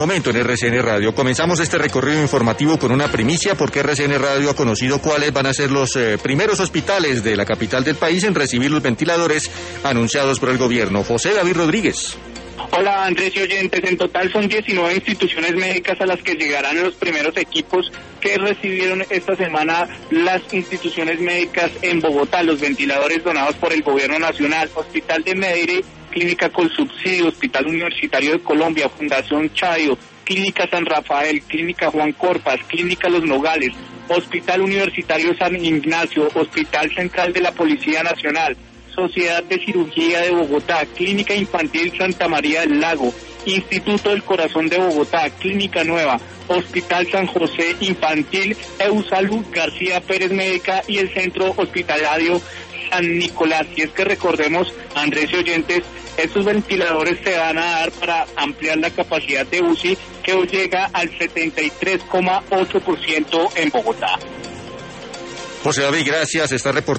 Momento en RCN Radio. Comenzamos este recorrido informativo con una primicia porque RCN Radio ha conocido cuáles van a ser los primeros hospitales de la capital del país en recibir los ventiladores anunciados por el gobierno. José David Rodríguez. Hola Andrés y oyentes, en total son 19 instituciones médicas a las que llegarán los primeros equipos que recibieron esta semana las instituciones médicas en Bogotá, los ventiladores donados por el gobierno nacional. Hospital de Medellín, Clínica Colsubsidio, Hospital Universitario de Colombia, Fundación Chayo, Clínica San Rafael, Clínica Juan Corpas, Clínica Los Nogales, Hospital Universitario San Ignacio, Hospital Central de la Policía Nacional, Sociedad de Cirugía de Bogotá, Clínica Infantil Santa María del Lago, Instituto del Corazón de Bogotá, Clínica Nueva, Hospital San José Infantil, Eusalud García Pérez Médica y el Centro Hospitalario San Nicolás. Y es que recordemos, Andrés y oyentes, estos ventiladores se van a dar para ampliar la capacidad de UCI, que hoy llega al 73,8% en Bogotá. José David, gracias. Está reportando